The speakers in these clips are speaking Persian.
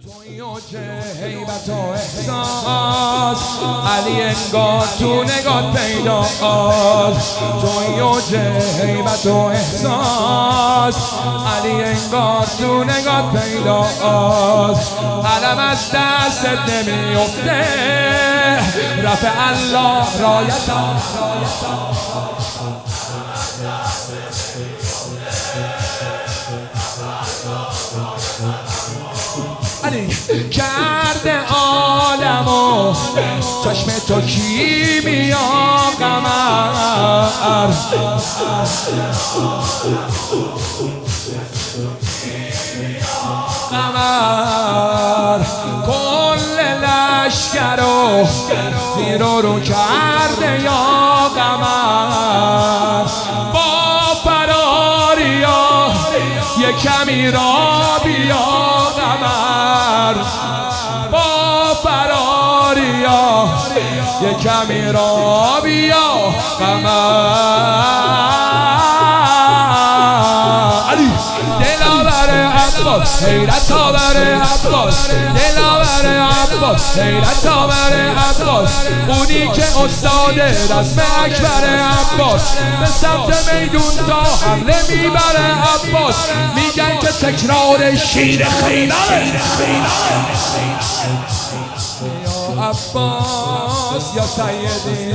توی اوج هیبت و احساس علی انگار تو نگات پیداست. توی اوج هیبت و احساس علی انگار تو نگات پیداست. علم از دستت نمیفته رفع الله رایتا. علی کرده عالمو چشم تو کیمیا قمر. قمر کل لشکر رو زیر رو کرده یا قمر. با فراریا یه کمی را بیا قمر. با فراریا یه کمی را بیا قمر. علی دلاور عباس حیرت آور عباس. دلاور عباس حیرت آور عباس. اونی که استاد رسم اکبر عباس به سمت میدون تا حمله میبره عباس. میگن که تکرار شیر خیلانه. یا عباس یا سیدی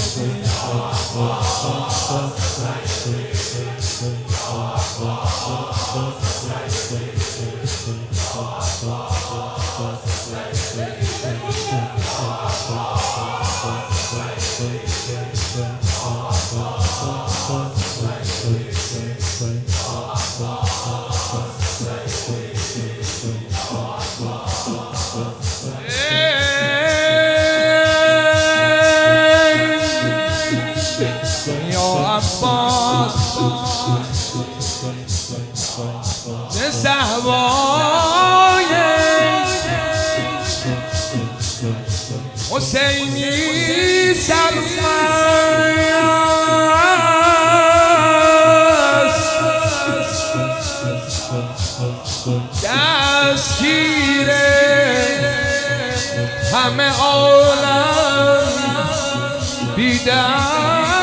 زهوای حسینی سرمست دستگیر همه عالم بیدست.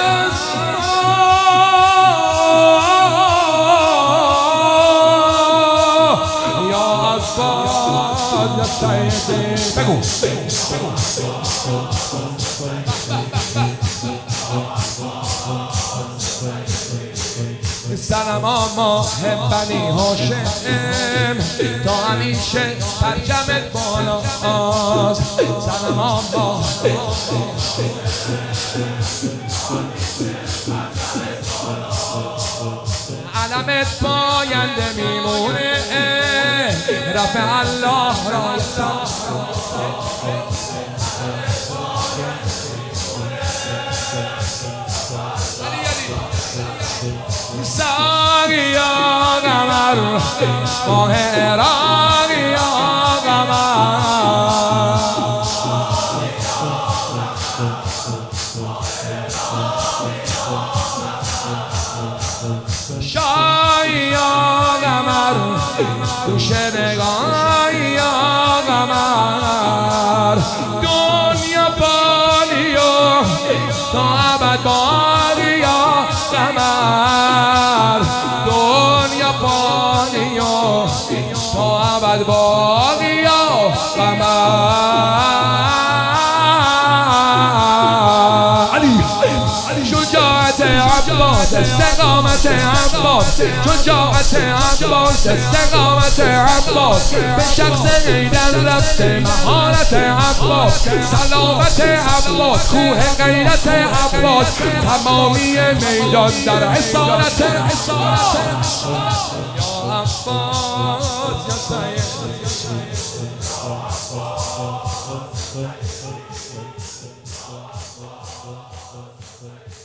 بگو سلام آما بنی هاشم تا همیشه پرچمت بالاست. سلام آما علمت پاینده میمونه رفع الله رایتا. ساقیا قمر ماه عراقیا قمر. شایا قمر دوش نگاهی یا قمر. دنیا بالیا تا ابد باقی یا قمر. دنیا بالیا تا ابد باقی یا قمر. شجاعت عباس استقامت عباس. شجاعت عباس استقامت عباس. به شخص حیدر رفته مهارت عباس. سلامت عباس کوه غیرت عباس. تمامی میدان در اسارت یا عباس یا سید.